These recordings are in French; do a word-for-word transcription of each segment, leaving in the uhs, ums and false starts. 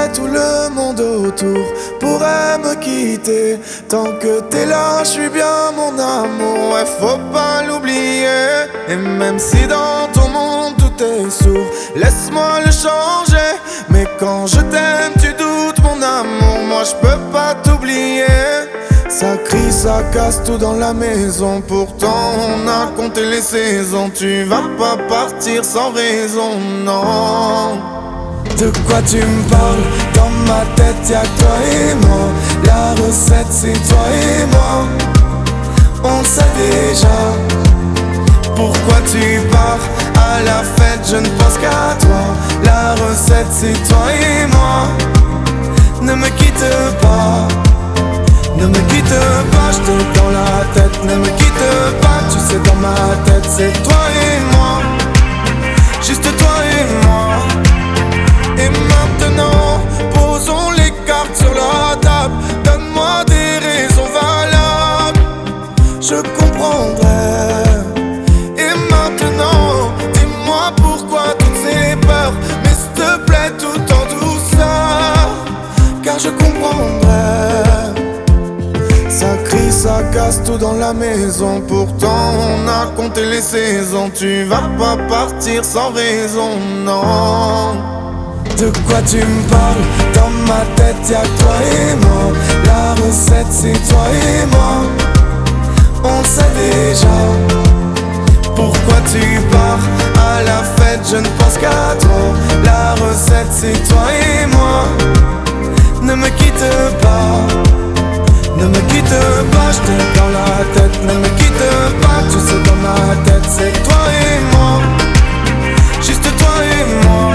sais, tout le monde autour pourrait me quitter. Tant que t'es là, je suis bien mon amour, ouais, faut pas l'oublier. Et même si dans ton monde tout est sourd, laisse-moi le changer. Mais quand je t'aime, tu doutes mon amour, moi je peux pas t'oublier. Ça crie, ça casse tout dans la maison, pourtant on a compté les saisons. Tu vas pas partir sans raison, non. De quoi tu me parles? Dans ma tête y'a que toi et moi. La recette c'est toi et moi. On le sait déjà. Pourquoi tu pars? À la fête je ne pense qu'à toi. La recette c'est toi et moi. Ne me quitte pas. Ne me quitte pas, je t'ai dans la tête. Ne me quitte pas, tu sais dans ma tête c'est toi et moi. Juste toi et moi. Et maintenant, posons les cartes sur la table. Donne-moi des raisons valables, je comprendrai. Et maintenant, dis-moi pourquoi toutes ces peurs, mais s'il te plaît tout en douceur, car je comprendrai. Ça crie, ça casse tout dans la maison, pourtant on a compté les saisons. Tu vas pas partir sans raison, non. De quoi tu me parles? Dans ma tête y'a que toi et moi. La recette c'est toi et moi. On le sait déjà. Pourquoi tu pars? À la fête je ne pense qu'à toi. La recette c'est toi et moi. Ne me quitte pas. Ne me quitte pas, je t'ai dans la tête. Ne me quitte pas, tu sais dans ma tête c'est toi et moi. Juste toi et moi.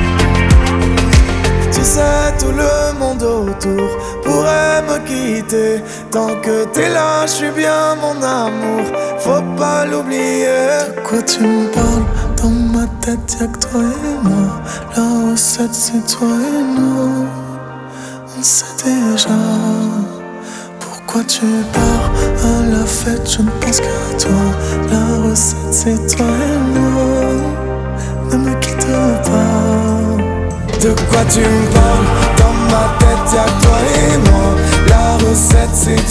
Tu sais, tout le monde autour pourrait me quitter. Tant que t'es là, je suis bien mon amour, faut pas l'oublier. De quoi tu me parles? Dans ma tête y'a que toi et moi. La recette c'est toi et nous. On sait déjà. Pourquoi tu pars? À la fête je ne pense qu'à toi. La recette c'est toi et moi. Ne me quitte pas. De quoi tu me parles? Dans ma tête y'a que toi et moi. La recette c'est